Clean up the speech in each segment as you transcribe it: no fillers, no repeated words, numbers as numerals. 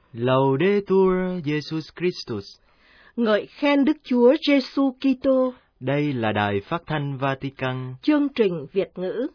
Laudetur Jesus Christus. Ngợi khen Đức Chúa Giêsu Kitô. Đây là Đài Phát thanh Vatican. Chương trình Việt ngữ.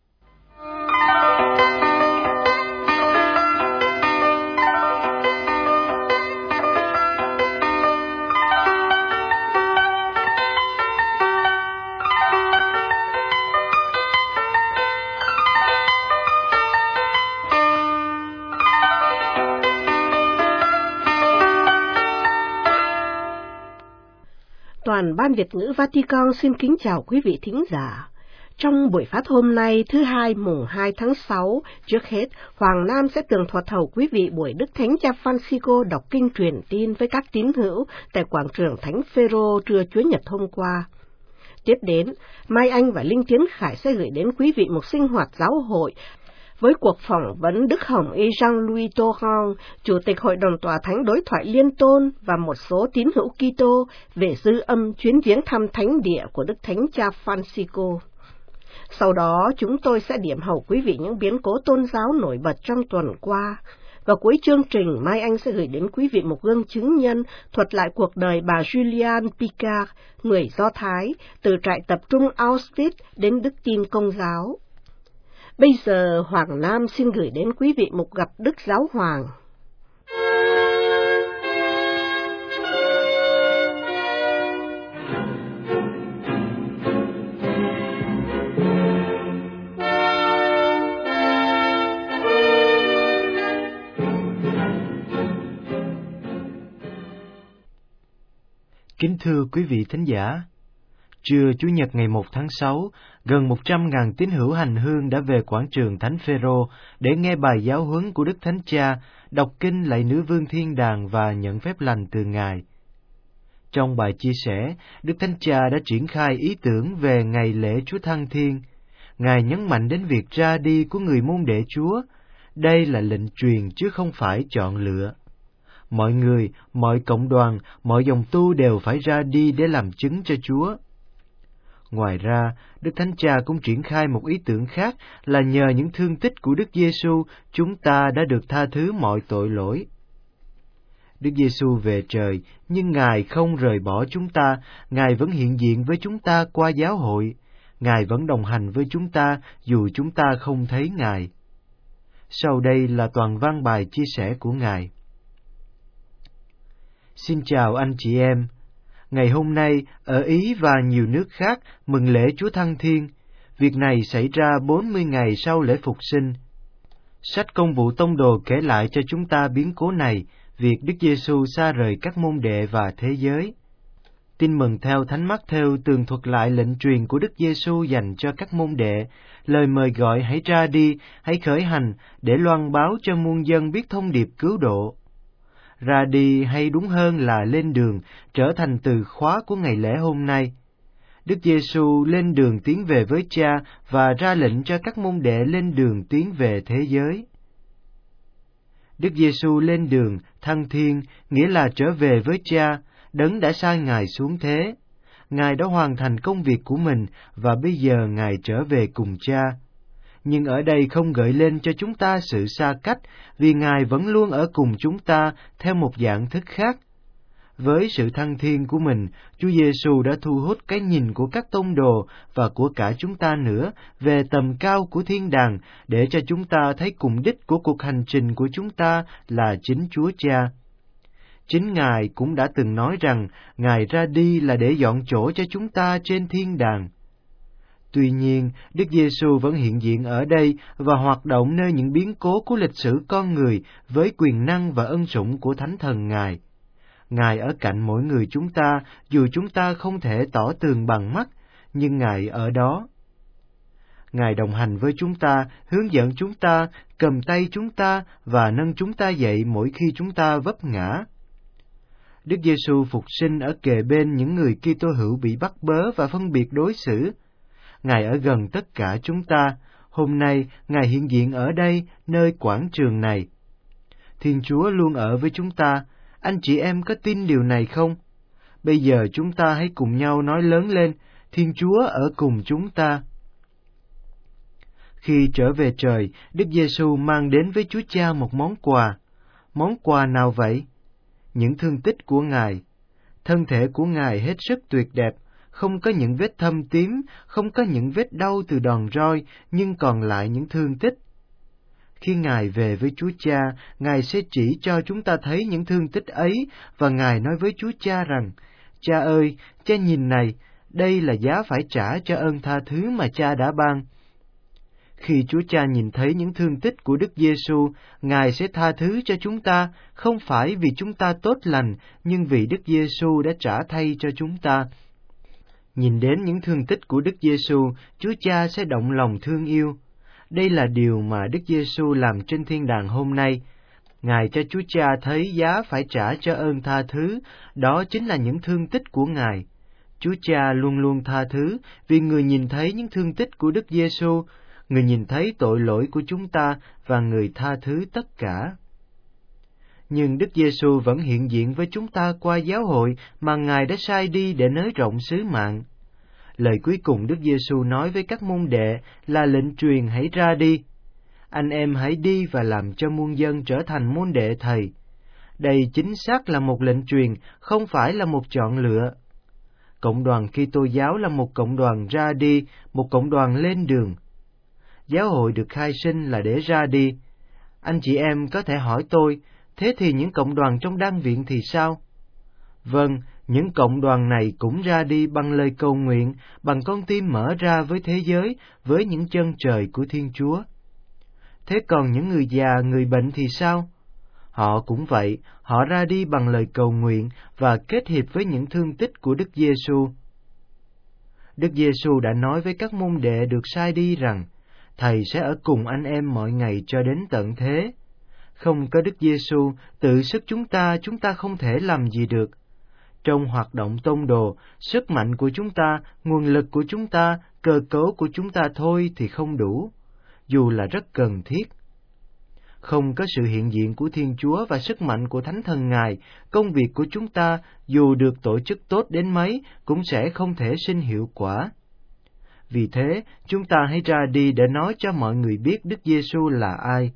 Toàn ban Việt ngữ Vatican xin kính chào quý vị thính giả. Trong buổi phát hôm nay, thứ Hai mùng 2 tháng 6, trước hết, Hoàng Nam sẽ tường thuật hầu quý vị buổi Đức Thánh Cha Francisco đọc kinh truyền tin với các tín hữu tại quảng trường Thánh Phêrô trưa Chúa Nhật hôm qua. Tiếp đến, Mai Anh và Linh Tiến Khải sẽ gửi đến quý vị một sinh hoạt giáo hội với cuộc phỏng vấn Đức Hồng Y Jean-Louis Torrent, Chủ tịch Hội đồng Tòa Thánh Đối thoại Liên Tôn và một số tín hữu Kitô về dư âm chuyến viếng thăm thánh địa của Đức Thánh Cha Francisco. Sau đó, chúng tôi sẽ điểm hầu quý vị những biến cố tôn giáo nổi bật trong tuần qua. Và cuối chương trình, Mai Anh sẽ gửi đến quý vị một gương chứng nhân thuật lại cuộc đời bà Juliane Picard, người Do Thái, từ trại tập trung Auschwitz đến đức tin Công giáo. Bây giờ, Hoàng Nam xin gửi đến quý vị một gặp Đức Giáo Hoàng. Kính thưa quý vị thính giả, trưa Chủ nhật ngày 1 tháng 6, gần 100.000 tín hữu hành hương đã về quảng trường Thánh Phêrô để nghe bài giáo huấn của Đức Thánh Cha, đọc kinh lạy Nữ Vương Thiên Đàng và nhận phép lành từ Ngài. Trong bài chia sẻ, Đức Thánh Cha đã triển khai ý tưởng về ngày lễ Chúa Thăng Thiên. Ngài nhấn mạnh đến việc ra đi của người môn đệ Chúa. Đây là lệnh truyền chứ không phải chọn lựa. Mọi người, mọi cộng đoàn, mọi dòng tu đều phải ra đi để làm chứng cho Chúa. Ngoài ra, Đức Thánh Cha cũng triển khai một ý tưởng khác là nhờ những thương tích của Đức Giêsu, chúng ta đã được tha thứ mọi tội lỗi. Đức Giêsu về trời, nhưng Ngài không rời bỏ chúng ta, Ngài vẫn hiện diện với chúng ta qua giáo hội, Ngài vẫn đồng hành với chúng ta dù chúng ta không thấy Ngài. Sau đây là toàn văn bài chia sẻ của Ngài. Xin chào anh chị em. Ngày hôm nay, ở Ý và nhiều nước khác mừng lễ Chúa Thăng Thiên. Việc này xảy ra 40 ngày sau lễ Phục Sinh. Sách Công vụ Tông Đồ kể lại cho chúng ta biến cố này, việc Đức Giêsu xa rời các môn đệ và thế giới. Tin mừng theo Thánh Mác-thêu tường thuật lại lệnh truyền của Đức Giêsu dành cho các môn đệ, lời mời gọi hãy ra đi, hãy khởi hành để loan báo cho muôn dân biết thông điệp cứu độ. Ra đi hay đúng hơn là lên đường trở thành từ khóa của ngày lễ hôm nay. Đức Giêsu lên đường tiến về với Cha và ra lệnh cho các môn đệ lên đường tiến về thế giới. Đức Giêsu lên đường thăng thiên nghĩa là trở về với Cha, Đấng đã sai Ngài xuống thế. Ngài đã hoàn thành công việc của mình và bây giờ Ngài trở về cùng Cha. Nhưng ở đây không gợi lên cho chúng ta sự xa cách, vì Ngài vẫn luôn ở cùng chúng ta theo một dạng thức khác. Với sự thăng thiên của mình, Chúa Giêsu đã thu hút cái nhìn của các tông đồ và của cả chúng ta nữa về tầm cao của thiên đàng, để cho chúng ta thấy cùng đích của cuộc hành trình của chúng ta là chính Chúa Cha. Chính Ngài cũng đã từng nói rằng Ngài ra đi là để dọn chỗ cho chúng ta trên thiên đàng. Tuy nhiên, Đức Giêsu vẫn hiện diện ở đây và hoạt động nơi những biến cố của lịch sử con người với quyền năng và ân sủng của Thánh Thần Ngài. Ngài ở cạnh mỗi người chúng ta, dù chúng ta không thể tỏ tường bằng mắt, nhưng Ngài ở đó. Ngài đồng hành với chúng ta, hướng dẫn chúng ta, cầm tay chúng ta và nâng chúng ta dậy mỗi khi chúng ta vấp ngã. Đức Giêsu phục sinh ở kề bên những người Kitô hữu bị bắt bớ và phân biệt đối xử. Ngài ở gần tất cả chúng ta. Hôm nay, Ngài hiện diện ở đây, nơi quảng trường này. Thiên Chúa luôn ở với chúng ta. Anh chị em có tin điều này không? Bây giờ chúng ta hãy cùng nhau nói lớn lên, Thiên Chúa ở cùng chúng ta. Khi trở về trời, Đức Giêsu mang đến với Chúa Cha một món quà. Món quà nào vậy? Những thương tích của Ngài. Thân thể của Ngài hết sức tuyệt đẹp, không có những vết thâm tím, không có những vết đau từ đòn roi, nhưng còn lại những thương tích. Khi Ngài về với Chúa Cha, Ngài sẽ chỉ cho chúng ta thấy những thương tích ấy, và Ngài nói với Chúa Cha rằng, Cha ơi, Cha nhìn này, đây là giá phải trả cho ơn tha thứ mà Cha đã ban. Khi Chúa Cha nhìn thấy những thương tích của Đức Giêsu, Ngài sẽ tha thứ cho chúng ta, không phải vì chúng ta tốt lành, nhưng vì Đức Giêsu đã trả thay cho chúng ta. Nhìn đến những thương tích của Đức Giêsu, Chúa Cha sẽ động lòng thương yêu. Đây là điều mà Đức Giêsu làm trên thiên đàng hôm nay. Ngài cho Chúa Cha thấy giá phải trả cho ơn tha thứ, đó chính là những thương tích của Ngài. Chúa Cha luôn luôn tha thứ vì Người nhìn thấy những thương tích của Đức Giêsu, Người nhìn thấy tội lỗi của chúng ta và Người tha thứ tất cả. Nhưng Đức Giêsu vẫn hiện diện với chúng ta qua giáo hội mà Ngài đã sai đi để nới rộng sứ mạng. Lời cuối cùng Đức Giêsu nói với các môn đệ là lệnh truyền hãy ra đi. Anh em hãy đi và làm cho muôn dân trở thành môn đệ Thầy. Đây chính xác là một lệnh truyền, không phải là một chọn lựa. Cộng đoàn Kitô giáo là một cộng đoàn ra đi, một cộng đoàn lên đường. Giáo hội được khai sinh là để ra đi. Anh chị em có thể hỏi tôi, thế thì những cộng đoàn trong đan viện thì sao? Vâng, những cộng đoàn này cũng ra đi bằng lời cầu nguyện, bằng con tim mở ra với thế giới, với những chân trời của Thiên Chúa. Thế còn những người già, người bệnh thì sao? Họ cũng vậy, họ ra đi bằng lời cầu nguyện và kết hiệp với những thương tích của Đức Giêsu. Đức Giêsu đã nói với các môn đệ được sai đi rằng, Thầy sẽ ở cùng anh em mọi ngày cho đến tận thế. Không có Đức Giêsu, tự sức chúng ta không thể làm gì được. Trong hoạt động tông đồ, sức mạnh của chúng ta, nguồn lực của chúng ta, cơ cấu của chúng ta thôi thì không đủ, dù là rất cần thiết. Không có sự hiện diện của Thiên Chúa và sức mạnh của Thánh Thần Ngài, công việc của chúng ta, dù được tổ chức tốt đến mấy, cũng sẽ không thể sinh hiệu quả. Vì thế, chúng ta hãy ra đi để nói cho mọi người biết Đức Giêsu là ai.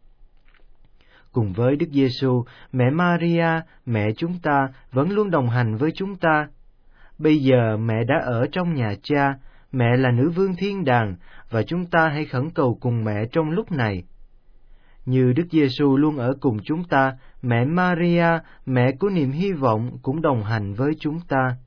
Cùng với Đức Giêsu, mẹ Maria, mẹ chúng ta, vẫn luôn đồng hành với chúng ta. Bây giờ mẹ đã ở trong nhà Cha, mẹ là nữ vương thiên đàng, và chúng ta hãy khẩn cầu cùng mẹ trong lúc này. Như Đức Giêsu luôn ở cùng chúng ta, mẹ Maria, mẹ của niềm hy vọng, cũng đồng hành với chúng ta.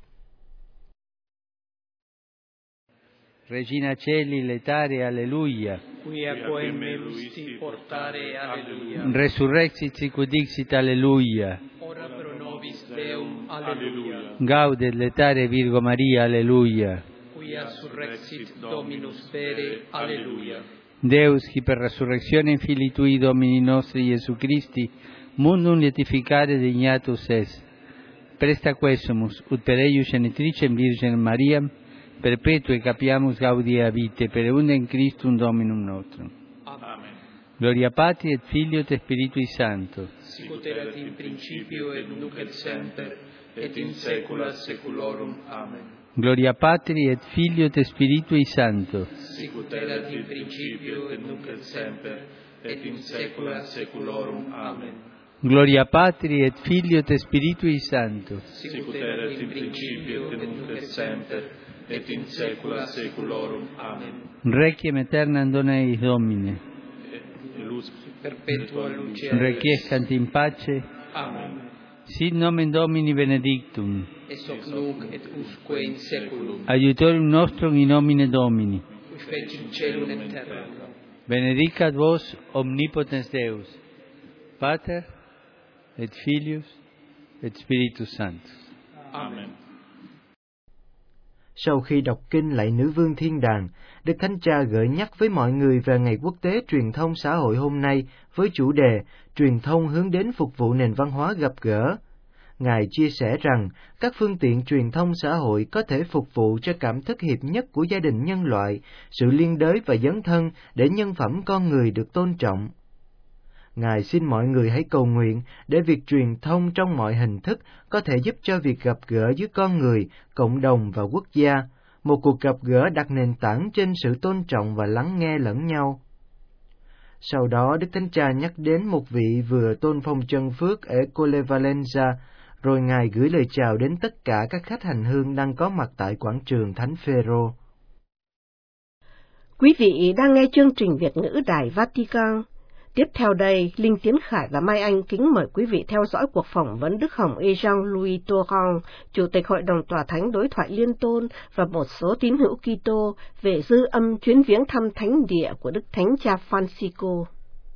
Regina Celi letare, alleluia. Quia quem me lusti portare, alleluia. Resurrexit sicut dixit, alleluia. Ora pro nobis Deum, alleluia. Gaudet letare Virgo Maria, alleluia. Quia surrexit Dominus vere, alleluia. Deus, qui per resurrectione Filii Tui Domini nostri Iesu Christi, mundum lietificare dignatus est. Presta quesumus, ut per eius genitricem Virginem Mariam, perpetue capiamus gaudia vitae, per undem Christum Dominum nostrum. Amen. Gloria Patri et Filio et Spiritui Sancto. Sicut erat in principio et nunc et semper, et in saecula saeculorum. Amen. Gloria Patri et Filio et Spiritui Sancto. Sicut erat in principio et nunc et semper, et in saecula saeculorum. Amen. Gloria Patri et Filio et Spiritui Sancto. Sicut erat in principio et nunc et semper, et in saecula saeculorum. Amen. Requiem aeternam dona eis Domine. Luz perpetua luce. Requiescant in pace. Amen. Sit nomen Domini benedictum. Es hoc nunc et usque in saeculum. Aiutorium nostrum in nomine Domini. Qui fecit caelum et terram. Benedicat vos omnipotens Deus, Pater et Filius et Spiritus Sanctus. Amen. Sau khi đọc kinh lạy Nữ Vương Thiên Đàng, Đức Thánh Cha gợi nhắc với mọi người về Ngày Quốc tế Truyền thông Xã hội hôm nay với chủ đề Truyền thông hướng đến phục vụ nền văn hóa gặp gỡ. Ngài chia sẻ rằng các phương tiện truyền thông xã hội có thể phục vụ cho cảm thức hiệp nhất của gia đình nhân loại, sự liên đới và dấn thân để nhân phẩm con người được tôn trọng. Ngài xin mọi người hãy cầu nguyện để việc truyền thông trong mọi hình thức có thể giúp cho việc gặp gỡ giữa con người, cộng đồng và quốc gia, một cuộc gặp gỡ đặt nền tảng trên sự tôn trọng và lắng nghe lẫn nhau. Sau đó, Đức Thánh Cha nhắc đến một vị vừa tôn phong chân phước ở Colle Valenza, rồi Ngài gửi lời chào đến tất cả các khách hành hương đang có mặt tại quảng trường Thánh Phêrô. Quý vị đang nghe chương trình Việt ngữ Đài Vatican. Tiếp theo đây, Linh Tiến Khải và Mai Anh kính mời quý vị theo dõi cuộc phỏng vấn Đức Hồng Y Jean-Louis Torrent, Chủ tịch Hội đồng Tòa Thánh Đối thoại Liên Tôn và một số tín hữu Kitô về dư âm chuyến viếng thăm thánh địa của Đức Thánh Cha Francisco.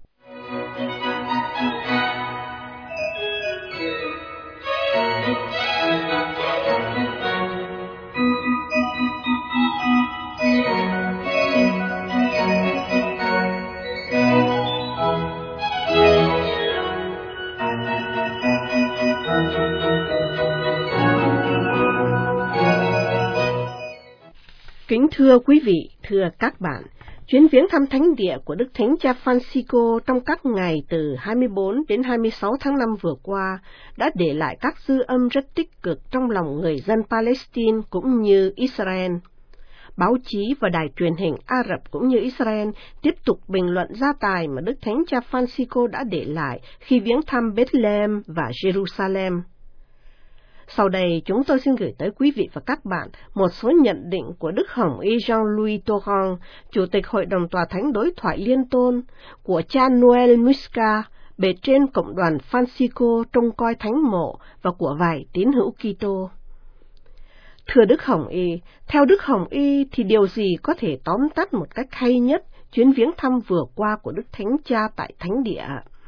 Kính thưa quý vị, thưa các bạn, chuyến viếng thăm thánh địa của Đức Thánh Cha Francisco trong các ngày từ 24 đến 26 tháng 5 vừa qua đã để lại các dư âm rất tích cực trong lòng người dân Palestine cũng như Israel. Báo chí và đài truyền hình Ả Rập cũng như Israel tiếp tục bình luận gia tài mà Đức Thánh Cha Francisco đã để lại khi viếng thăm Bethlehem và Jerusalem. Sau đây, chúng tôi xin gửi tới quý vị và các bạn một số nhận định của Đức Hồng Y Jean-Louis Torrent, Chủ tịch Hội đồng Tòa Thánh Đối thoại Liên Tôn, của cha Noel Musca, bề trên Cộng đoàn Francisco trông coi thánh mộ và của vài tín hữu Kitô. Thưa Đức Hồng Y, theo Đức Hồng Y thì điều gì có thể tóm tắt một cách hay nhất chuyến viếng thăm vừa qua của Đức Thánh Cha tại thánh địa?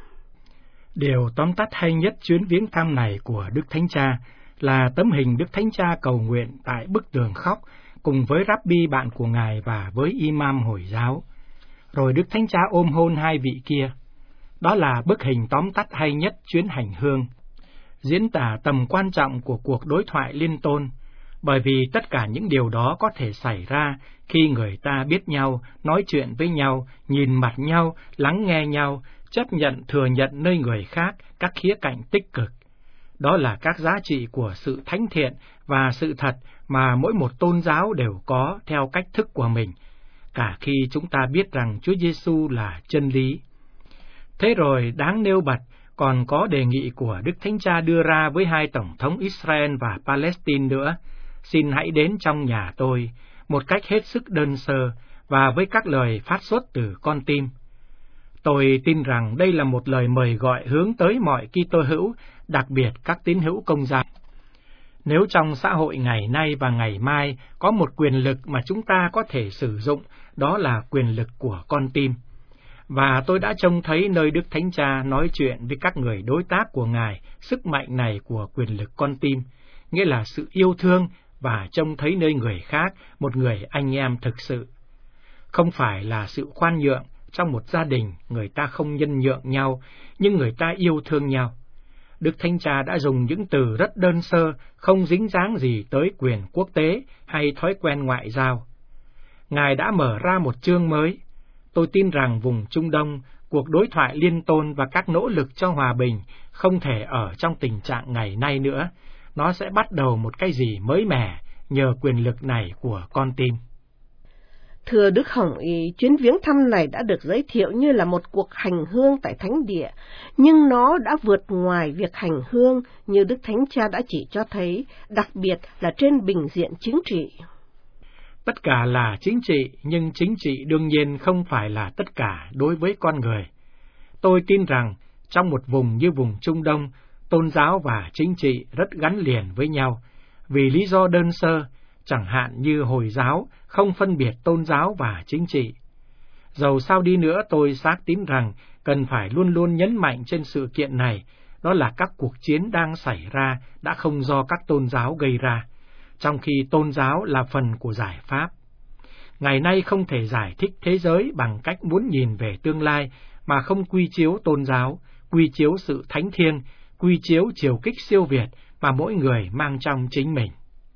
Điều tóm tắt hay nhất chuyến viếng thăm này của Đức Thánh Cha là tấm hình Đức Thánh Cha cầu nguyện tại bức tường khóc cùng với Rabbi bạn của Ngài và với Imam Hồi giáo. Rồi Đức Thánh Cha ôm hôn hai vị kia. Đó là bức hình tóm tắt hay nhất chuyến hành hương, diễn tả tầm quan trọng của cuộc đối thoại liên tôn, bởi vì tất cả những điều đó có thể xảy ra khi người ta biết nhau, nói chuyện với nhau, nhìn mặt nhau, lắng nghe nhau, chấp nhận thừa nhận nơi người khác các khía cạnh tích cực. Đó là các giá trị của sự thánh thiện và sự thật mà mỗi một tôn giáo đều có theo cách thức của mình, cả khi chúng ta biết rằng Chúa Giêsu là chân lý. Thế rồi đáng nêu bật còn có đề nghị của Đức Thánh Cha đưa ra với hai tổng thống Israel và Palestine nữa: xin hãy đến trong nhà tôi, một cách hết sức đơn sơ và với các lời phát xuất từ con tim. Tôi tin rằng đây là một lời mời gọi hướng tới mọi Kitô hữu, đặc biệt các tín hữu Công giáo. Nếu trong xã hội ngày nay và ngày mai có một quyền lực mà chúng ta có thể sử dụng, đó là quyền lực của con tim. Và tôi đã trông thấy nơi Đức Thánh Cha nói chuyện với các người đối tác của Ngài sức mạnh này của quyền lực con tim, nghĩa là sự yêu thương, và trông thấy nơi người khác một người anh em thực sự. Không phải là sự khoan nhượng, trong một gia đình người ta không nhân nhượng nhau, nhưng người ta yêu thương nhau. Đức Thánh Cha đã dùng những từ rất đơn sơ, không dính dáng gì tới quyền quốc tế hay thói quen ngoại giao. Ngài đã mở ra một chương mới. Tôi tin rằng vùng Trung Đông, cuộc đối thoại liên tôn và các nỗ lực cho hòa bình không thể ở trong tình trạng ngày nay nữa. Nó sẽ bắt đầu một cái gì mới mẻ nhờ quyền lực này của con tim. Thưa Đức Hồng Y, chuyến viếng thăm này đã được giới thiệu như là một cuộc hành hương tại thánh địa, nhưng nó đã vượt ngoài việc hành hương như Đức Thánh Cha đã chỉ cho thấy, đặc biệt là trên bình diện chính trị. Tất cả là chính trị, nhưng chính trị đương nhiên không phải là tất cả đối với con người. Tôi tin rằng trong một vùng như vùng Trung Đông, tôn giáo và chính trị rất gắn liền với nhau, vì lý do đơn sơ, chẳng hạn như Hồi giáo không phân biệt tôn giáo và chính trị. Dầu sao đi nữa, tôi xác tín rằng cần phải luôn luôn nhấn mạnh trên sự kiện này, đó là các cuộc chiến đang xảy ra đã không do các tôn giáo gây ra, trong khi tôn giáo là phần của giải pháp. Ngày nay không thể giải thích thế giới bằng cách muốn nhìn về tương lai mà không quy chiếu tôn giáo, quy chiếu sự thánh thiêng, quy chiếu chiều kích siêu việt mà mỗi người mang trong chính mình.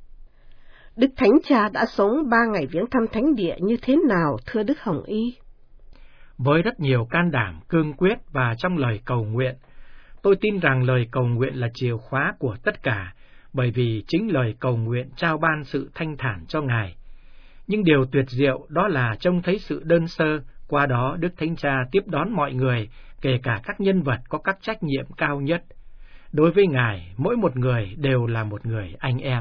Đức Thánh Cha đã sống 3 ngày viếng thăm thánh địa như thế nào, thưa Đức Hồng Y? Với rất nhiều can đảm, cương quyết và trong lời cầu nguyện. Tôi tin rằng lời cầu nguyện là chìa khóa của tất cả, bởi vì chính lời cầu nguyện trao ban sự thanh thản cho Ngài. Nhưng điều tuyệt diệu đó là trông thấy sự đơn sơ, Qua đó, Đức Thánh Cha tiếp đón mọi người, kể cả các nhân vật có các trách nhiệm cao nhất. Đối với Ngài, mỗi một người đều là một người anh em.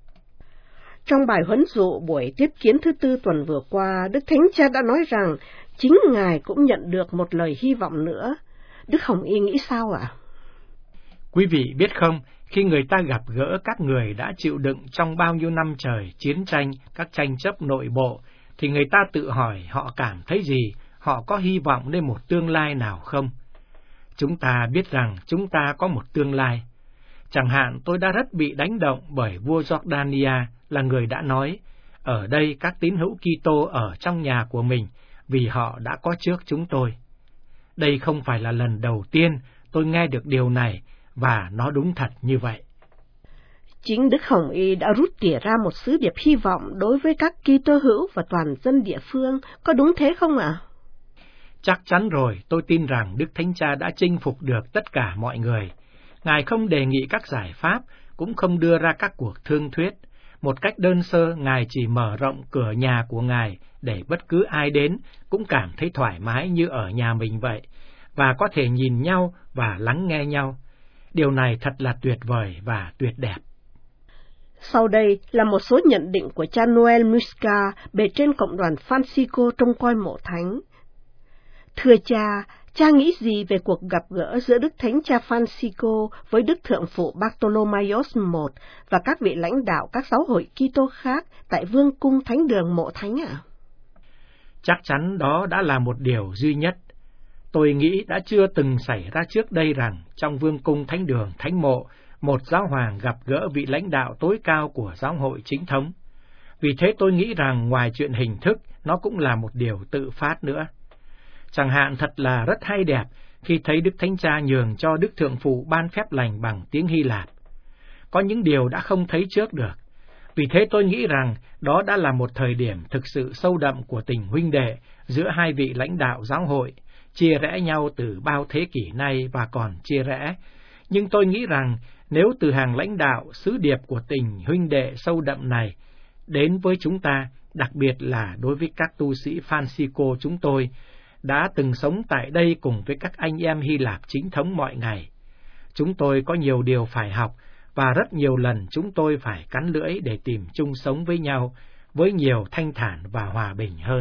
Trong bài huấn dụ buổi tiếp kiến thứ tư tuần vừa qua, Đức Thánh Cha đã nói rằng chính Ngài cũng nhận được một lời hy vọng nữa. Đức Hồng Y nghĩ sao ạ? Quý vị biết không, khi người ta gặp gỡ các người đã chịu đựng trong bao nhiêu năm trời chiến tranh, các tranh chấp nội bộ, thì người ta tự hỏi họ cảm thấy gì, họ có hy vọng lên một tương lai nào không? Chúng ta biết rằng chúng ta có một tương lai. Chẳng hạn tôi đã rất bị đánh động bởi vua Jordania là người đã nói, ở đây các tín hữu Kitô ở trong nhà của mình vì họ đã có trước chúng tôi. Đây không phải là lần đầu tiên tôi nghe được điều này và nó đúng thật như vậy. Chính Đức Hồng Y đã rút tỉa ra một sứ điệp hy vọng đối với các Kitô hữu và toàn dân địa phương, có đúng thế không ạ? Chắc chắn rồi, tôi tin rằng Đức Thánh Cha đã chinh phục được tất cả mọi người. Ngài không đề nghị các giải pháp, cũng không đưa ra các cuộc thương thuyết. Một cách đơn sơ, Ngài chỉ mở rộng cửa nhà của Ngài để bất cứ ai đến cũng cảm thấy thoải mái như ở nhà mình vậy, và có thể nhìn nhau và lắng nghe nhau. Điều này thật là tuyệt vời và tuyệt đẹp. Sau đây là một số nhận định của cha Noel Musca bề trên cộng đoàn Francisco trông coi mộ thánh. Thưa cha, cha nghĩ gì về cuộc gặp gỡ giữa Đức Thánh Cha Francisco với Đức Thượng Phụ Bartolomeos I và các vị lãnh đạo các giáo hội Kitô khác tại Vương cung Thánh đường mộ thánh ạ? Chắc chắn đó đã là một điều duy nhất. Tôi nghĩ đã chưa từng xảy ra trước đây rằng trong Vương cung Thánh đường Thánh mộ, một giáo hoàng gặp gỡ vị lãnh đạo tối cao của giáo hội chính thống. Vì thế tôi nghĩ rằng ngoài chuyện hình thức, nó cũng là một điều tự phát nữa. Chẳng hạn thật là rất hay đẹp khi thấy Đức Thánh Cha nhường cho Đức Thượng Phụ ban phép lành bằng tiếng Hy Lạp. Có những điều đã không thấy trước được. Vì thế tôi nghĩ rằng đó đã là một thời điểm thực sự sâu đậm của tình huynh đệ giữa hai vị lãnh đạo giáo hội, chia rẽ nhau từ bao thế kỷ nay và còn chia rẽ. Nhưng tôi nghĩ rằng nếu từ hàng lãnh đạo sứ điệp của tình huynh đệ sâu đậm này đến với chúng ta, đặc biệt là đối với các tu sĩ Francisco chúng tôi, đã từng sống tại đây cùng với các anh em Hy Lạp chính thống mọi ngày. Chúng tôi có nhiều điều phải học, và rất nhiều lần chúng tôi phải cắn lưỡi để tìm chung sống với nhau, với nhiều thanh thản và hòa bình hơn.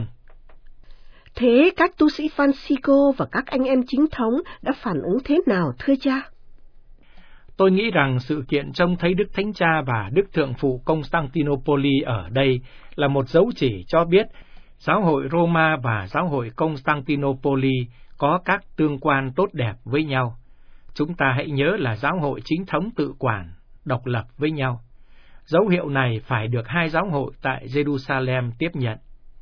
Thế các tu sĩ Francisco và các anh em chính thống đã phản ứng thế nào thưa cha? Tôi nghĩ rằng sự kiện trông thấy Đức Thánh Cha và Đức Thượng Phụ Constantinople ở đây là một dấu chỉ cho biết giáo hội Roma và giáo hội Constantinople có các tương quan tốt đẹp với nhau. Chúng ta hãy nhớ là giáo hội chính thống tự quản, độc lập với nhau. Dấu hiệu này phải được hai giáo hội tại Jerusalem tiếp nhận.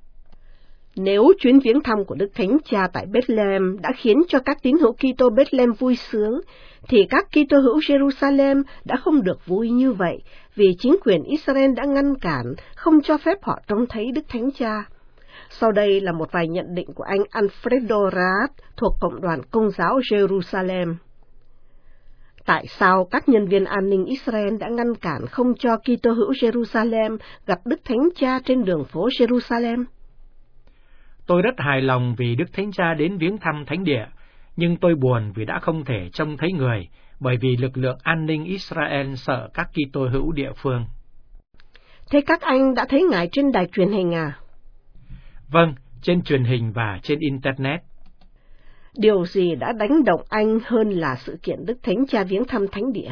Nếu chuyến viếng thăm của Đức Thánh Cha tại Bethlehem đã khiến cho các tín hữu Kitô Bethlehem vui sướng, thì các Kitô hữu Jerusalem đã không được vui như vậy, vì chính quyền Israel đã ngăn cản, không cho phép họ trông thấy Đức Thánh Cha. Sau đây là một vài nhận định của anh Alfredo Raad thuộc Cộng đoàn Công giáo Jerusalem. Tại sao các nhân viên an ninh Israel đã ngăn cản không cho Kitô hữu Jerusalem gặp Đức Thánh Cha trên đường phố Jerusalem? Tôi rất hài lòng vì Đức Thánh Cha đến viếng thăm thánh địa, nhưng tôi buồn vì đã không thể trông thấy người, bởi vì lực lượng an ninh Israel sợ các Kitô hữu địa phương. Thế các anh đã thấy Ngài trên đài truyền hình à? Vâng, trên truyền hình và trên Internet. Điều gì đã đánh động anh hơn là sự kiện Đức Thánh Cha viếng thăm thánh địa?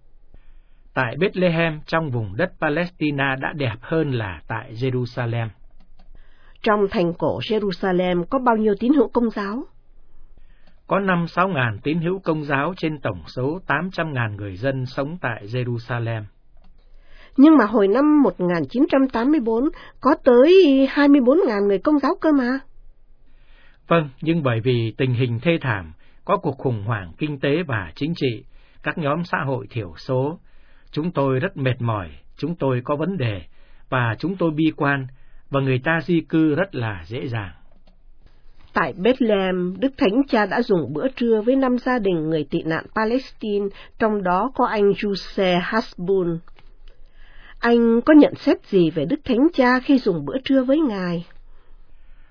Tại Bethlehem, trong vùng đất Palestine đã đẹp hơn là tại Jerusalem. Trong thành cổ Jerusalem có bao nhiêu tín hữu Công giáo? Có 5-6 ngàn tín hữu Công giáo trên tổng số 800.000 người dân sống tại Jerusalem. Nhưng mà hồi năm 1984 có tới 24.000 người Công giáo cơ mà. Vâng, nhưng bởi vì tình hình thê thảm, có cuộc khủng hoảng kinh tế và chính trị, các nhóm xã hội thiểu số, chúng tôi rất mệt mỏi, chúng tôi có vấn đề, và chúng tôi bi quan, và người ta di cư rất là dễ dàng. Tại Bethlehem, Đức Thánh Cha đã dùng bữa trưa với 5 gia đình người tị nạn Palestine, trong đó có anh Giuse Hasbun. Anh có nhận xét gì về Đức Thánh Cha khi dùng bữa trưa với Ngài?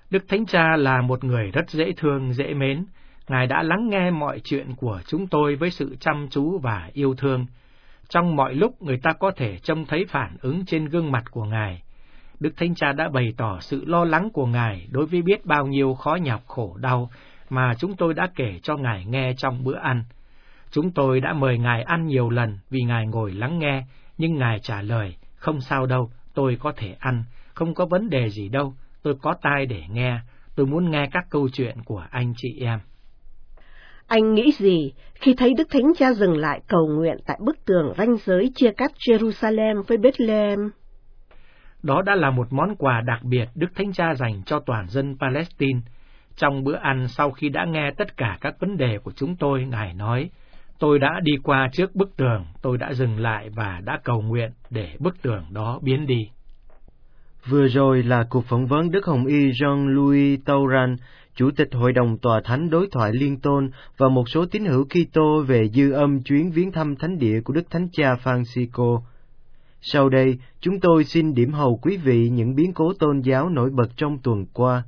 Đức Thánh Cha là một người rất dễ thương, dễ mến. Ngài đã lắng nghe mọi chuyện của chúng tôi với sự chăm chú và yêu thương. Trong mọi lúc người ta có thể trông thấy phản ứng trên gương mặt của Ngài. Đức Thánh Cha đã bày tỏ sự lo lắng của Ngài đối với biết bao nhiêu khó nhọc khổ đau mà chúng tôi đã kể cho Ngài nghe trong bữa ăn. Chúng tôi đã mời Ngài ăn nhiều lần vì Ngài ngồi lắng nghe, nhưng Ngài trả lời, không sao đâu, tôi có thể ăn, không có vấn đề gì đâu, tôi có tai để nghe, tôi muốn nghe các câu chuyện của anh chị em. Anh nghĩ gì khi thấy Đức Thánh Cha dừng lại cầu nguyện tại bức tường ranh giới chia cắt Jerusalem với Bethlehem? Đó đã là một món quà đặc biệt Đức Thánh Cha dành cho toàn dân Palestine. Trong bữa ăn sau khi đã nghe tất cả các vấn đề của chúng tôi, Ngài nói, tôi đã đi qua trước bức tường, tôi đã dừng lại và đã cầu nguyện để bức tường đó biến đi. Vừa rồi là cuộc phỏng vấn Đức Hồng Y Jean-Louis Tauran, Chủ tịch Hội đồng Tòa Thánh Đối thoại Liên Tôn và một số tín hữu Kitô về dư âm chuyến viếng thăm thánh địa của Đức Thánh Cha Francisco. Sau đây, chúng tôi xin điểm hầu quý vị những biến cố tôn giáo nổi bật trong tuần qua.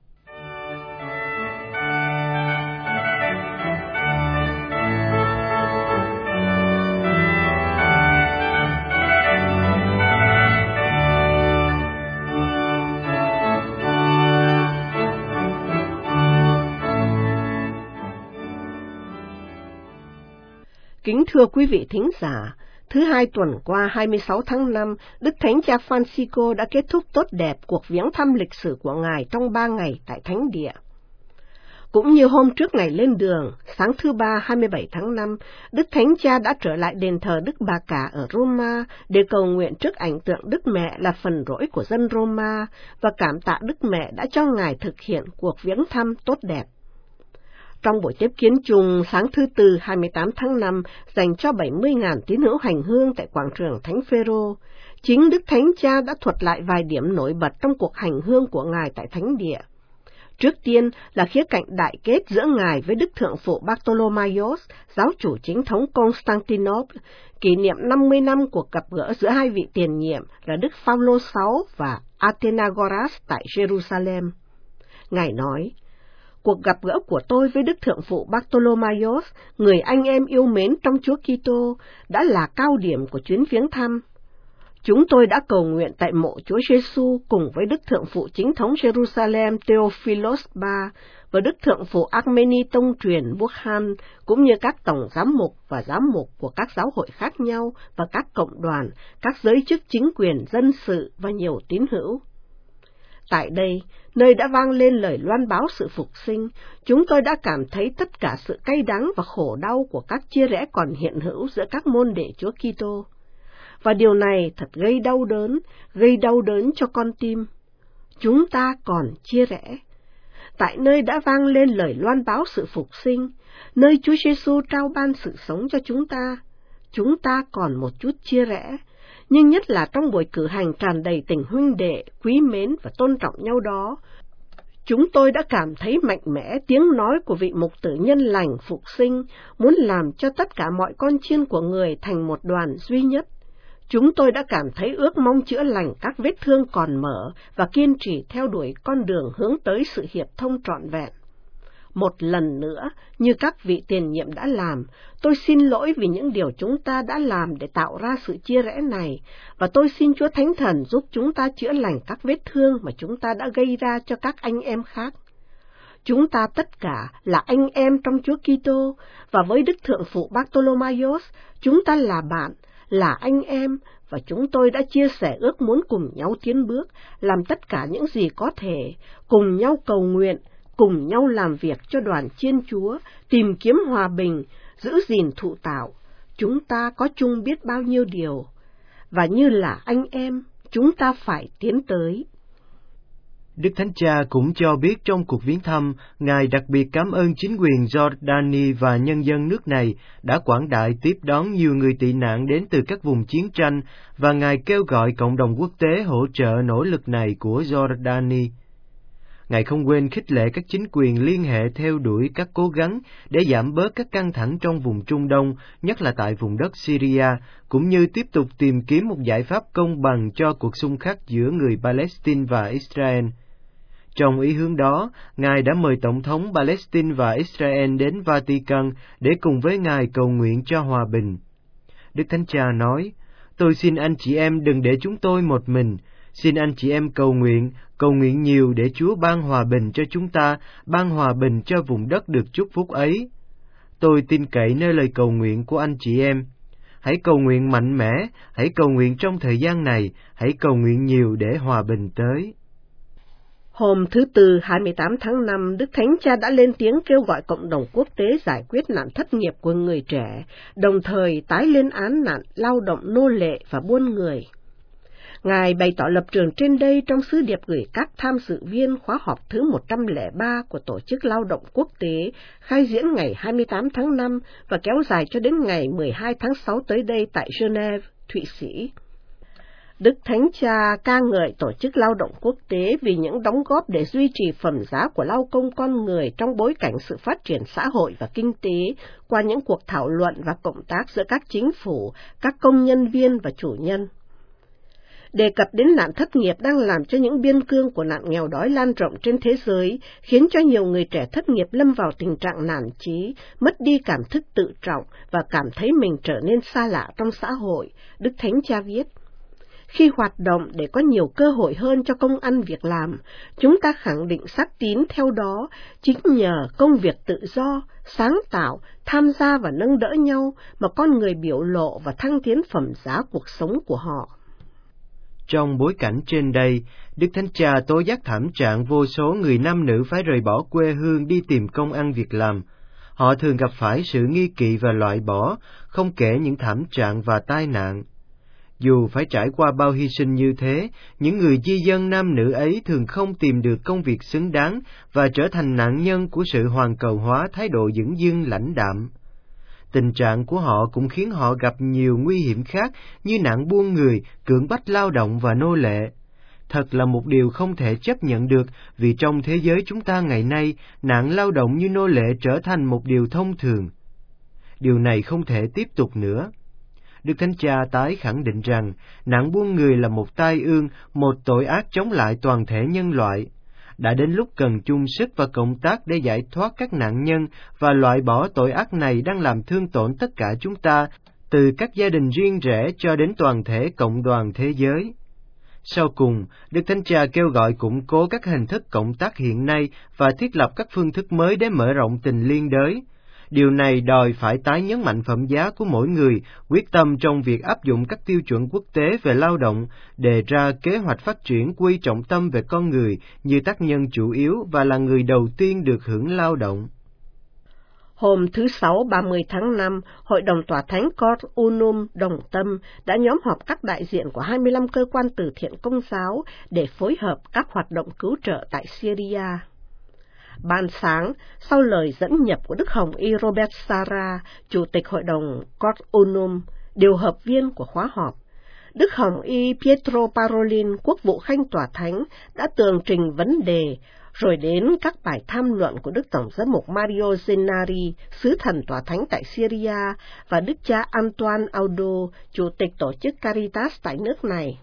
Kính thưa quý vị thính giả, thứ Hai tuần qua 26 tháng 5, Đức Thánh Cha Francisco đã kết thúc tốt đẹp cuộc viếng thăm lịch sử của Ngài trong 3 ngày tại Thánh Địa. Cũng như hôm trước ngày lên đường, sáng thứ Ba 27 tháng 5, Đức Thánh Cha đã trở lại đền thờ Đức Bà Cả ở Roma để cầu nguyện trước ảnh tượng Đức Mẹ là phần rỗi của dân Roma và cảm tạ Đức Mẹ đã cho Ngài thực hiện cuộc viếng thăm tốt đẹp. Trong buổi tiếp kiến chung sáng thứ Tư 28 tháng 5 dành cho 70.000 tín hữu hành hương tại quảng trường Thánh Phêrô, chính Đức Thánh Cha đã thuật lại vài điểm nổi bật trong cuộc hành hương của Ngài tại Thánh Địa. Trước tiên là khía cạnh đại kết giữa Ngài với Đức Thượng phụ Bartolomaios, giáo chủ chính thống Constantinople, kỷ niệm 50 năm cuộc gặp gỡ giữa hai vị tiền nhiệm là Đức Phaolô VI và Athenagoras tại Jerusalem. Ngài nói, cuộc gặp gỡ của tôi với Đức Thượng phụ Bartolomaios, người anh em yêu mến trong Chúa Kitô, đã là cao điểm của chuyến viếng thăm. Chúng tôi đã cầu nguyện tại mộ Chúa Giêsu cùng với Đức Thượng phụ chính thống Jerusalem Theophilos III và Đức Thượng phụ Armeni tông truyền Burhan, cũng như các tổng giám mục và giám mục của các giáo hội khác nhau và các cộng đoàn, các giới chức chính quyền dân sự và nhiều tín hữu. Tại đây, nơi đã vang lên lời loan báo sự phục sinh, chúng tôi đã cảm thấy tất cả sự cay đắng và khổ đau của các chia rẽ còn hiện hữu giữa các môn đệ Chúa Kitô. Và điều này thật gây đau đớn cho con tim. Chúng ta còn chia rẽ. Tại nơi đã vang lên lời loan báo sự phục sinh, nơi Chúa Giêsu trao ban sự sống cho chúng ta còn một chút chia rẽ. Nhưng nhất là trong buổi cử hành tràn đầy tình huynh đệ, quý mến và tôn trọng nhau đó, chúng tôi đã cảm thấy mạnh mẽ tiếng nói của vị mục tử nhân lành phục sinh, muốn làm cho tất cả mọi con chiên của người thành một đoàn duy nhất. Chúng tôi đã cảm thấy ước mong chữa lành các vết thương còn mở và kiên trì theo đuổi con đường hướng tới sự hiệp thông trọn vẹn. Một lần nữa, như các vị tiền nhiệm đã làm, tôi xin lỗi vì những điều chúng ta đã làm để tạo ra sự chia rẽ này, và tôi xin Chúa Thánh Thần giúp chúng ta chữa lành các vết thương mà chúng ta đã gây ra cho các anh em khác. Chúng ta tất cả là anh em trong Chúa Kitô, và với Đức Thượng phụ Bartolomaios, chúng ta là bạn, là anh em, và chúng tôi đã chia sẻ ước muốn cùng nhau tiến bước, làm tất cả những gì có thể, cùng nhau cầu nguyện, cùng nhau làm việc cho đoàn chiên Chúa, tìm kiếm hòa bình, giữ gìn thụ tạo. Chúng ta có chung biết bao nhiêu điều, và như là anh em, chúng ta phải tiến tới. Đức Thánh Cha cũng cho biết trong cuộc viếng thăm, Ngài đặc biệt cảm ơn chính quyền Jordani và nhân dân nước này đã quảng đại tiếp đón nhiều người tị nạn đến từ các vùng chiến tranh, và Ngài kêu gọi cộng đồng quốc tế hỗ trợ nỗ lực này của Jordani. Ngài không quên khích lệ các chính quyền liên hệ theo đuổi các cố gắng để giảm bớt các căng thẳng trong vùng Trung Đông, nhất là tại vùng đất Syria, cũng như tiếp tục tìm kiếm một giải pháp công bằng cho cuộc xung khắc giữa người Palestine và Israel. Trong ý hướng đó, Ngài đã mời Tổng thống Palestine và Israel đến Vatican để cùng với Ngài cầu nguyện cho hòa bình. Đức Thánh Cha nói, tôi xin anh chị em đừng để chúng tôi một mình, xin anh chị em cầu nguyện nhiều để Chúa ban hòa bình cho chúng ta, ban hòa bình cho vùng đất được chúc phúc ấy. Tôi tin cậy nơi lời cầu nguyện của anh chị em. Hãy cầu nguyện mạnh mẽ, hãy cầu nguyện trong thời gian này, hãy cầu nguyện nhiều để hòa bình tới. Hôm thứ Tư 28 tháng 5, Đức Thánh Cha đã lên tiếng kêu gọi cộng đồng quốc tế giải quyết nạn thất nghiệp của người trẻ, đồng thời tái lên án nạn lao động nô lệ và buôn người. Ngài bày tỏ lập trường trên đây trong sứ điệp gửi các tham dự viên khóa họp thứ 103 của Tổ chức Lao động Quốc tế, khai diễn ngày 28 tháng 5 và kéo dài cho đến ngày 12 tháng 6 tới đây tại Geneva, Thụy Sĩ. Đức Thánh Cha ca ngợi Tổ chức Lao động Quốc tế vì những đóng góp để duy trì phẩm giá của lao công con người trong bối cảnh sự phát triển xã hội và kinh tế, qua những cuộc thảo luận và cộng tác giữa các chính phủ, các công nhân viên và chủ nhân. Đề cập đến nạn thất nghiệp đang làm cho những biên cương của nạn nghèo đói lan rộng trên thế giới, khiến cho nhiều người trẻ thất nghiệp lâm vào tình trạng nản chí, mất đi cảm thức tự trọng và cảm thấy mình trở nên xa lạ trong xã hội, Đức Thánh Cha viết. Khi hoạt động để có nhiều cơ hội hơn cho công ăn việc làm, chúng ta khẳng định xác tín theo đó, chính nhờ công việc tự do, sáng tạo, tham gia và nâng đỡ nhau mà con người biểu lộ và thăng tiến phẩm giá cuộc sống của họ. Trong bối cảnh trên đây, Đức Thánh Cha tố giác thảm trạng vô số người nam nữ phải rời bỏ quê hương đi tìm công ăn việc làm. Họ thường gặp phải sự nghi kỵ và loại bỏ, không kể những thảm trạng và tai nạn. Dù phải trải qua bao hy sinh như thế, những người di dân nam nữ ấy thường không tìm được công việc xứng đáng và trở thành nạn nhân của sự hoàn cầu hóa thái độ dửng dưng lãnh đạm. Tình trạng của họ cũng khiến họ gặp nhiều nguy hiểm khác như nạn buôn người, cưỡng bách lao động và nô lệ. Thật là một điều không thể chấp nhận được vì trong thế giới chúng ta ngày nay, nạn lao động như nô lệ trở thành một điều thông thường. Điều này không thể tiếp tục nữa. Đức Thánh Cha tái khẳng định rằng nạn buôn người là một tai ương, một tội ác chống lại toàn thể nhân loại. Đã đến lúc cần chung sức và cộng tác để giải thoát các nạn nhân và loại bỏ tội ác này đang làm thương tổn tất cả chúng ta, từ các gia đình riêng rẽ cho đến toàn thể cộng đoàn thế giới. Sau cùng, Đức Thánh Cha kêu gọi củng cố các hình thức cộng tác hiện nay và thiết lập các phương thức mới để mở rộng tình liên đới. Điều này đòi phải tái nhấn mạnh phẩm giá của mỗi người, quyết tâm trong việc áp dụng các tiêu chuẩn quốc tế về lao động, đề ra kế hoạch phát triển quy trọng tâm về con người như tác nhân chủ yếu và là người đầu tiên được hưởng lao động. Hôm thứ Sáu 30 tháng 5, Hội đồng Tòa Thánh Cor Unum Đồng Tâm đã nhóm họp các đại diện của 25 cơ quan từ thiện công giáo để phối hợp các hoạt động cứu trợ tại Syria. Ban sáng, sau lời dẫn nhập của Đức Hồng Y Robert Sarah, Chủ tịch Hội đồng Cor Unum, điều hợp viên của khóa họp, Đức Hồng Y Pietro Parolin, Quốc vụ Khanh Tòa Thánh, đã tường trình vấn đề, rồi đến các bài tham luận của Đức Tổng giám mục Mario Zenari, sứ thần Tòa Thánh tại Syria, và Đức cha Antoine Audo, Chủ tịch Tổ chức Caritas tại nước này.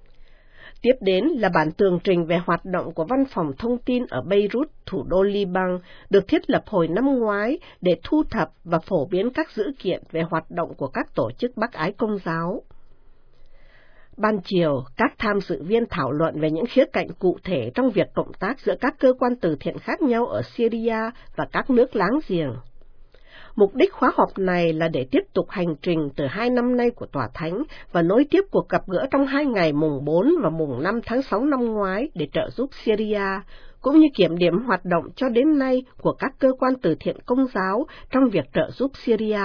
Tiếp đến là bản tường trình về hoạt động của Văn phòng Thông tin ở Beirut, thủ đô Liban, được thiết lập hồi năm ngoái để thu thập và phổ biến các dữ kiện về hoạt động của các tổ chức bác ái công giáo. Ban chiều, các tham dự viên thảo luận về những khía cạnh cụ thể trong việc cộng tác giữa các cơ quan từ thiện khác nhau ở Syria và các nước láng giềng. Mục đích khóa họp này là để tiếp tục hành trình từ 2 năm nay của Tòa Thánh và nối tiếp cuộc gặp gỡ trong 2 ngày mùng 4 và mùng 5 tháng 6 năm ngoái để trợ giúp Syria, cũng như kiểm điểm hoạt động cho đến nay của các cơ quan từ thiện công giáo trong việc trợ giúp Syria.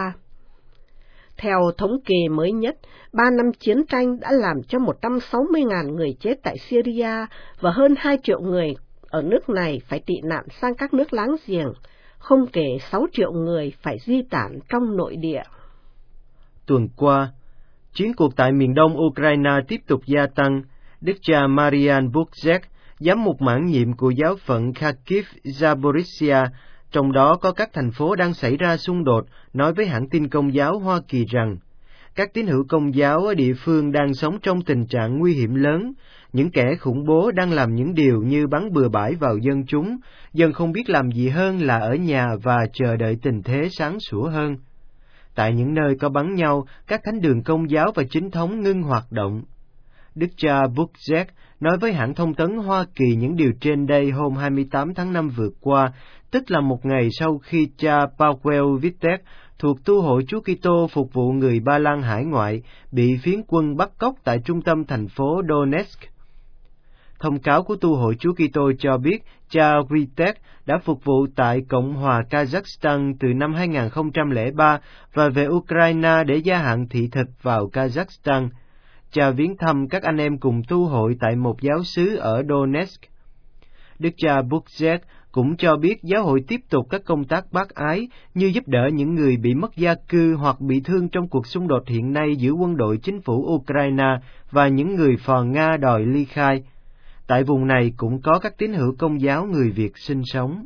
Theo thống kê mới nhất, 3 năm chiến tranh đã làm cho 160.000 người chết tại Syria và hơn 2 triệu người ở nước này phải tị nạn sang các nước láng giềng, không kể 6 triệu người phải di tản trong nội địa. Tuần qua, chiến cuộc tại miền đông Ukraine tiếp tục gia tăng. Đức cha Marian Bukzek, giám mục mãn nhiệm của giáo phận Kharkiv, Zaporizhia, trong đó có các thành phố đang xảy ra xung đột, nói với hãng tin công giáo Hoa Kỳ rằng các tín hữu Công giáo ở địa phương đang sống trong tình trạng nguy hiểm lớn. Những kẻ khủng bố đang làm những điều như bắn bừa bãi vào dân chúng, dân không biết làm gì hơn là ở nhà và chờ đợi tình thế sáng sủa hơn. Tại những nơi có bắn nhau, các thánh đường Công giáo và chính thống ngưng hoạt động. Đức cha Buczek nói với hãng thông tấn Hoa Kỳ những điều trên đây hôm 28 tháng 5 vừa qua, tức là một ngày sau khi cha Paweł Witek thuộc tu hội Chúa Kitô phục vụ người Ba Lan hải ngoại bị phiến quân bắt cóc tại trung tâm thành phố Donetsk. Thông cáo của tu hội Chúa Kitô cho biết cha Witek đã phục vụ tại Cộng hòa Kazakhstan từ năm 2003 và về Ukraine để gia hạn thị thực vào Kazakhstan. Cha viếng thăm các anh em cùng tu hội tại một giáo xứ ở Donetsk. Đức cha Buczek cũng cho biết giáo hội tiếp tục các công tác bác ái như giúp đỡ những người bị mất gia cư hoặc bị thương trong cuộc xung đột hiện nay giữa quân đội chính phủ Ukraine và những người phò Nga đòi ly khai. Tại vùng này cũng có các tín hữu Công giáo người Việt sinh sống.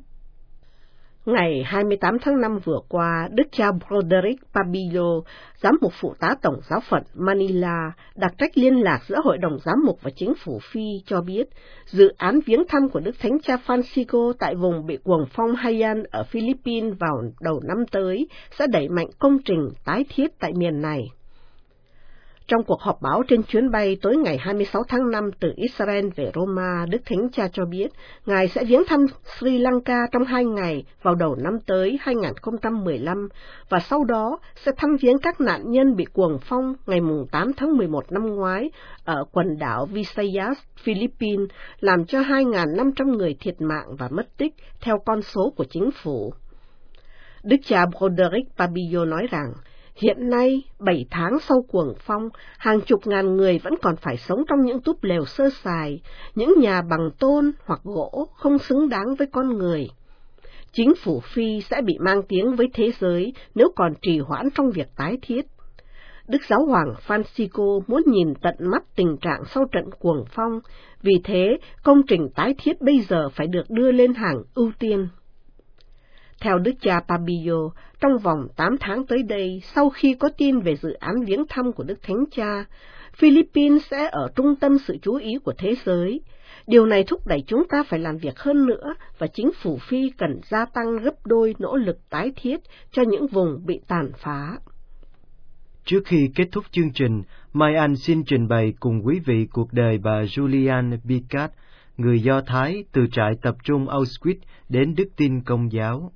Ngày 28 tháng 5 vừa qua, Đức cha Broderick Pabillo, giám mục phụ tá Tổng giáo phận Manila, đặc trách liên lạc giữa Hội đồng Giám mục và chính phủ Phi cho biết, dự án viếng thăm của Đức Thánh cha Francisco tại vùng bị cuồng phong Haiyan ở Philippines vào đầu năm tới sẽ đẩy mạnh công trình tái thiết tại miền này. Trong cuộc họp báo trên chuyến bay tối ngày 26 tháng 5 từ Israel về Roma, Đức Thánh Cha cho biết Ngài sẽ viếng thăm Sri Lanka trong 2 ngày vào đầu năm tới 2015 và sau đó sẽ thăm viếng các nạn nhân bị cuồng phong ngày 8 tháng 11 năm ngoái ở quần đảo Visayas, Philippines, làm cho 2.500 người thiệt mạng và mất tích theo con số của chính phủ. Đức cha Broderick Pabillo nói rằng, hiện nay, 7 tháng sau cuồng phong, hàng chục ngàn người vẫn còn phải sống trong những túp lều sơ sài, những nhà bằng tôn hoặc gỗ không xứng đáng với con người. Chính phủ Phi sẽ bị mang tiếng với thế giới nếu còn trì hoãn trong việc tái thiết. Đức Giáo hoàng Francisco muốn nhìn tận mắt tình trạng sau trận cuồng phong, vì thế công trình tái thiết bây giờ phải được đưa lên hàng ưu tiên. Theo Đức cha Pabillo, trong vòng 8 tháng tới đây, sau khi có tin về dự án viếng thăm của Đức Thánh Cha, Philippines sẽ ở trung tâm sự chú ý của thế giới. Điều này thúc đẩy chúng ta phải làm việc hơn nữa và chính phủ Phi cần gia tăng gấp đôi nỗ lực tái thiết cho những vùng bị tàn phá. Trước khi kết thúc chương trình, Mai Anh xin trình bày cùng quý vị cuộc đời bà Julian Picat, người Do Thái từ trại tập trung Auschwitz đến đức tin Công giáo.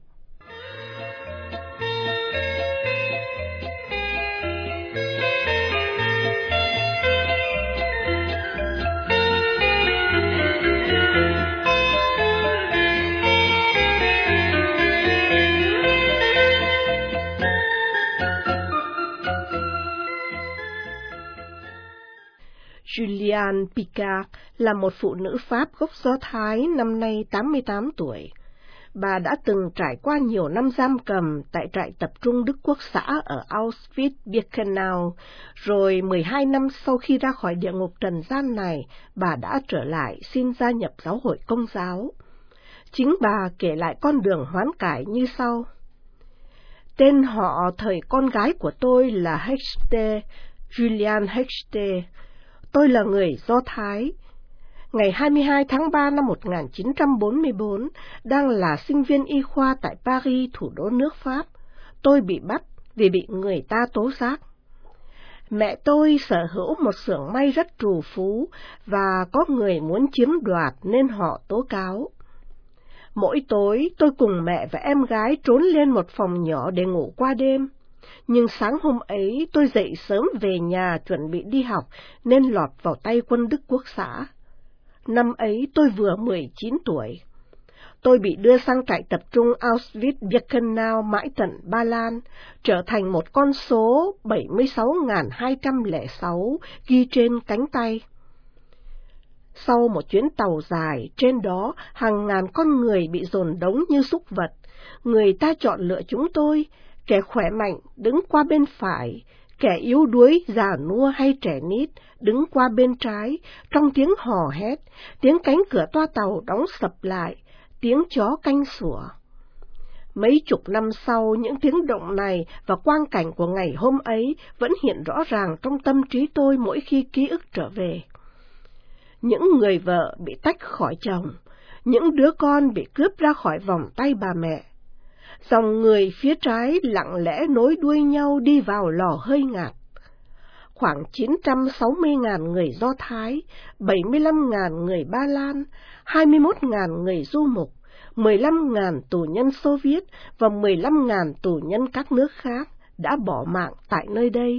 Julian Picat là một phụ nữ Pháp gốc Do Thái, năm nay 88 tuổi. Bà đã từng trải qua nhiều năm giam cầm tại trại tập trung Đức Quốc xã ở Auschwitz-Birkenau, rồi 12 năm sau khi ra khỏi địa ngục trần gian này, bà đã trở lại xin gia nhập giáo hội Công giáo. Chính bà kể lại con đường hoán cải như sau. Tên họ thời con gái của tôi là Hechte, Julian Hechte. Tôi là người Do Thái. Ngày 22 tháng 3 năm 1944, đang là sinh viên y khoa tại Paris, thủ đô nước Pháp, tôi bị bắt vì bị người ta tố giác. Mẹ tôi sở hữu một xưởng may rất trù phú và có người muốn chiếm đoạt nên họ tố cáo. Mỗi tối tôi cùng mẹ và em gái trốn lên một phòng nhỏ để ngủ qua đêm. Nhưng sáng hôm ấy tôi dậy sớm về nhà chuẩn bị đi học nên lọt vào tay quân Đức Quốc xã. Năm ấy tôi vừa 19 tuổi. Tôi bị đưa sang trại tập trung Auschwitz-Birkenau mãi tận Ba Lan, trở thành một con số 76.206 ghi trên cánh tay. Sau một chuyến tàu dài, trên đó hàng ngàn con người bị dồn đống như súc vật. Người ta chọn lựa chúng tôi, kẻ khỏe mạnh đứng qua bên phải, kẻ yếu đuối, già nua hay trẻ nít đứng qua bên trái, trong tiếng hò hét, tiếng cánh cửa toa tàu đóng sập lại, tiếng chó canh sủa. Mấy chục năm sau, những tiếng động này và quang cảnh của ngày hôm ấy vẫn hiện rõ ràng trong tâm trí tôi mỗi khi ký ức trở về. Những người vợ bị tách khỏi chồng, những đứa con bị cướp ra khỏi vòng tay bà mẹ. Dòng người phía trái lặng lẽ nối đuôi nhau đi vào lò hơi ngạt. Khoảng 960.000 người Do Thái, 75.000 người Ba Lan, 21.000 người du mục, 15.000 tù nhân Xô Viết và 15.000 tù nhân các nước khác đã bỏ mạng tại nơi đây.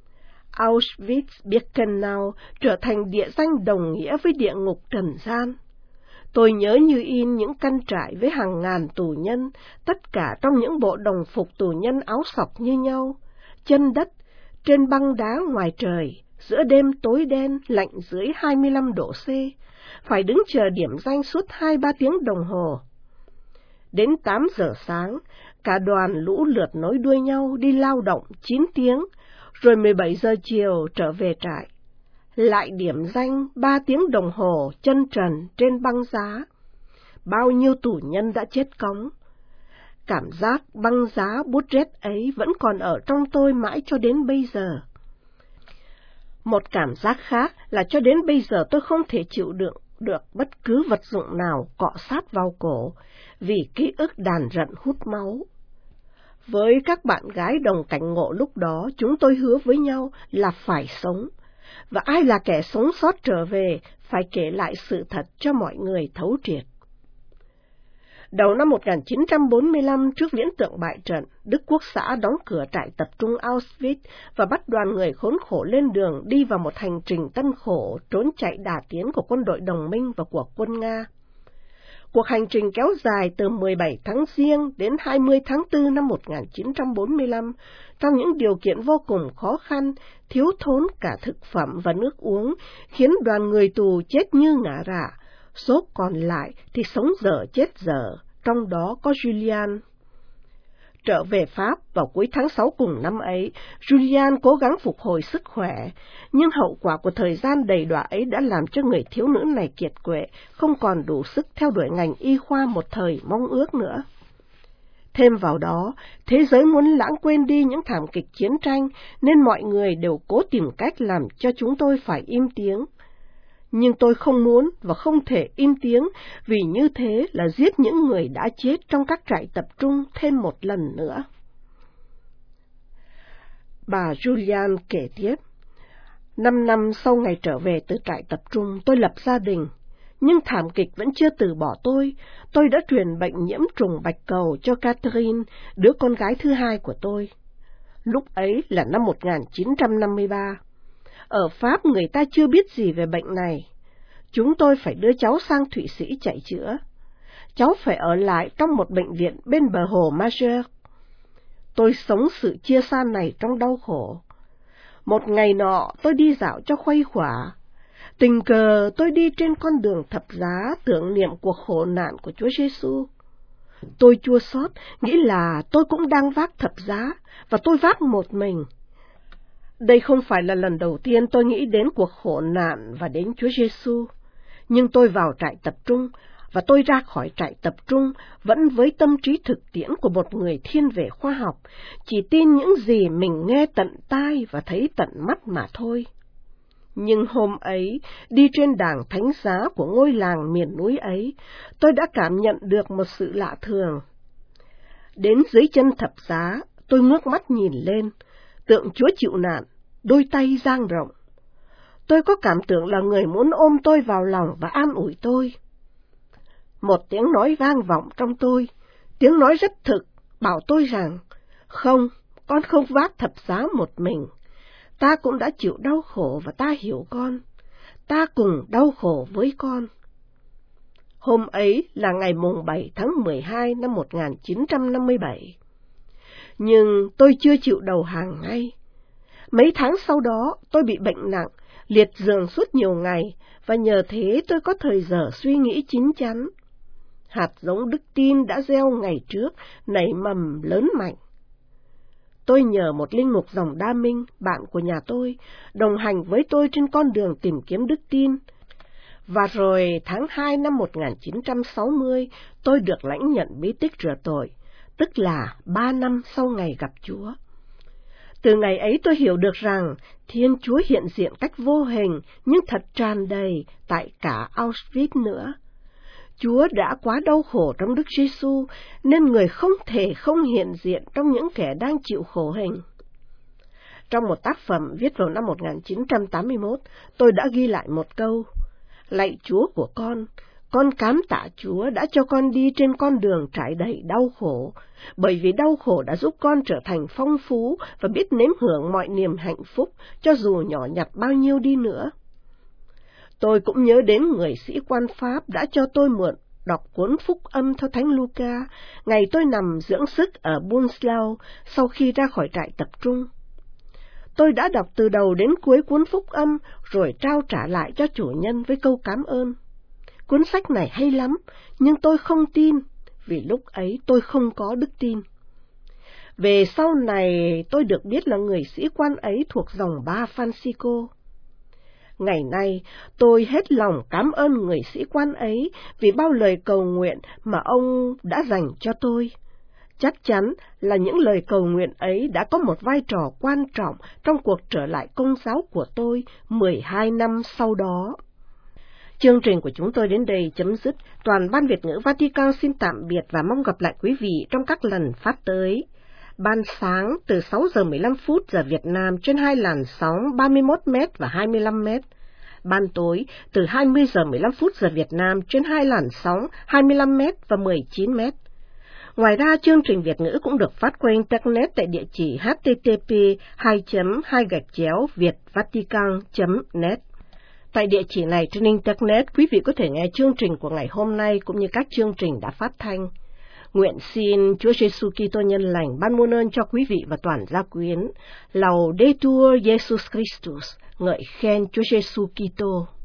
Auschwitz-Birkenau trở thành địa danh đồng nghĩa với địa ngục trần gian. Tôi nhớ như in những căn trại với hàng ngàn tù nhân, tất cả trong những bộ đồng phục tù nhân áo sọc như nhau, chân đất, trên băng đá ngoài trời, giữa đêm tối đen lạnh dưới 25 độ C, phải đứng chờ điểm danh suốt 2-3 tiếng đồng hồ. Đến 8 giờ sáng, cả đoàn lũ lượt nối đuôi nhau đi lao động 9 tiếng, rồi 17 giờ chiều trở về trại. Lại điểm danh 3 tiếng đồng hồ chân trần trên băng giá. Bao nhiêu tù nhân đã chết cóng. Cảm giác băng giá buốt rét ấy vẫn còn ở trong tôi mãi cho đến bây giờ. Một cảm giác khác là cho đến bây giờ tôi không thể chịu đựng được bất cứ vật dụng nào cọ sát vào cổ, vì ký ức đàn rận hút máu. Với các bạn gái đồng cảnh ngộ lúc đó, chúng tôi hứa với nhau là phải sống, và ai là kẻ sống sót trở về phải kể lại sự thật cho mọi người thấu triệt. Đầu năm 1945, trước viễn tượng bại trận, Đức Quốc xã đóng cửa trại tập trung Auschwitz và bắt đoàn người khốn khổ lên đường đi vào một hành trình tân khổ trốn chạy đà tiến của quân đội đồng minh và của quân Nga. Cuộc hành trình kéo dài từ 17 tháng Giêng đến 20 tháng 4 năm 1945, trong những điều kiện vô cùng khó khăn, thiếu thốn cả thực phẩm và nước uống, khiến đoàn người tù chết như ngả rạ, số còn lại thì sống dở chết dở, trong đó có Julian. Trở về Pháp vào cuối tháng 6 cùng năm ấy, Julian cố gắng phục hồi sức khỏe, nhưng hậu quả của thời gian đầy đọa ấy đã làm cho người thiếu nữ này kiệt quệ, không còn đủ sức theo đuổi ngành y khoa một thời mong ước nữa. Thêm vào đó, thế giới muốn lãng quên đi những thảm kịch chiến tranh, nên mọi người đều cố tìm cách làm cho chúng tôi phải im tiếng. Nhưng tôi không muốn và không thể im tiếng, vì như thế là giết những người đã chết trong các trại tập trung thêm một lần nữa. Bà Julian kể tiếp, 5 năm sau ngày trở về từ trại tập trung, tôi lập gia đình, nhưng thảm kịch vẫn chưa từ bỏ tôi. Tôi đã truyền bệnh nhiễm trùng bạch cầu cho Catherine, đứa con gái thứ hai của tôi. Lúc ấy là năm 1953. Ở Pháp người ta chưa biết gì về bệnh này. Chúng tôi phải đưa cháu sang Thụy Sĩ chạy chữa. Cháu phải ở lại trong một bệnh viện bên bờ hồ Mager. Tôi sống sự chia xa này trong đau khổ. Một ngày nọ tôi đi dạo cho khuây khỏa. Tình cờ tôi đi trên con đường thập giá tưởng niệm cuộc khổ nạn của Chúa Giêsu. Tôi chua xót, nghĩ là tôi cũng đang vác thập giá, và tôi vác một mình. Đây không phải là lần đầu tiên tôi nghĩ đến cuộc khổ nạn và đến Chúa Giêsu, nhưng tôi vào trại tập trung, và tôi ra khỏi trại tập trung vẫn với tâm trí thực tiễn của một người thiên về khoa học, chỉ tin những gì mình nghe tận tai và thấy tận mắt mà thôi. Nhưng hôm ấy, đi trên đàng thánh giá của ngôi làng miền núi ấy, tôi đã cảm nhận được một sự lạ thường. Đến dưới chân thập giá, tôi ngước mắt nhìn lên, tượng Chúa chịu nạn, đôi tay dang rộng. Tôi có cảm tưởng là người muốn ôm tôi vào lòng và an ủi tôi. Một tiếng nói vang vọng trong tôi, tiếng nói rất thực, bảo tôi rằng, không, con không vác thập giá một mình. Ta cũng đã chịu đau khổ và ta hiểu con. Ta cùng đau khổ với con. Hôm ấy là ngày mùng 7 tháng 12 năm 1957. Nhưng tôi chưa chịu đầu hàng ngay. Mấy tháng sau đó tôi bị bệnh nặng, liệt giường suốt nhiều ngày, và nhờ thế tôi có thời giờ suy nghĩ chín chắn. Hạt giống đức tin đã gieo ngày trước, nảy mầm lớn mạnh. Tôi nhờ một linh mục dòng Đa Minh, bạn của nhà tôi, đồng hành với tôi trên con đường tìm kiếm đức tin. Và rồi tháng 2 năm 1960, tôi được lãnh nhận bí tích rửa tội, tức là 3 năm sau ngày gặp Chúa. Từ ngày ấy tôi hiểu được rằng Thiên Chúa hiện diện cách vô hình nhưng thật tràn đầy tại cả Auschwitz nữa. Chúa đã quá đau khổ trong Đức Giêsu nên người không thể không hiện diện trong những kẻ đang chịu khổ hình. Trong một tác phẩm viết vào năm 1981, tôi đã ghi lại một câu: Lạy Chúa của con cám tạ Chúa đã cho con đi trên con đường trải đầy đau khổ, bởi vì đau khổ đã giúp con trở thành phong phú và biết nếm hưởng mọi niềm hạnh phúc, cho dù nhỏ nhặt bao nhiêu đi nữa. Tôi cũng nhớ đến người sĩ quan Pháp đã cho tôi mượn đọc cuốn Phúc Âm theo Thánh Luca, ngày tôi nằm dưỡng sức ở Bunslau sau khi ra khỏi trại tập trung. Tôi đã đọc từ đầu đến cuối cuốn Phúc Âm rồi trao trả lại cho chủ nhân với câu cảm ơn. Cuốn sách này hay lắm, nhưng tôi không tin, vì lúc ấy tôi không có đức tin. Về sau này tôi được biết là người sĩ quan ấy thuộc dòng Ba Francisco. Ngày nay, tôi hết lòng cảm ơn người sĩ quan ấy vì bao lời cầu nguyện mà ông đã dành cho tôi. Chắc chắn là những lời cầu nguyện ấy đã có một vai trò quan trọng trong cuộc trở lại Công giáo của tôi 12 năm sau đó. Chương trình của chúng tôi đến đây chấm dứt. Toàn ban Việt ngữ Vatican xin tạm biệt và mong gặp lại quý vị trong các lần phát tới. Ban sáng từ 6 giờ 15 phút giờ Việt Nam trên 2 làn sóng 31 m và 25 m. Ban tối từ 20 giờ 15 phút giờ Việt Nam trên 2 làn sóng 25 m và 19 m. Ngoài ra, chương trình Việt ngữ cũng được phát qua Internet tại địa chỉ http://vietvatican.net. Tại địa chỉ này trên Internet, quý vị có thể nghe chương trình của ngày hôm nay cũng như các chương trình đã phát thanh. Nguyện xin Chúa Giêsu Kitô nhân lành ban muôn ơn cho quý vị và toàn gia quyến. Laudetur Jesus Christus, ngợi khen Chúa Giêsu Kitô.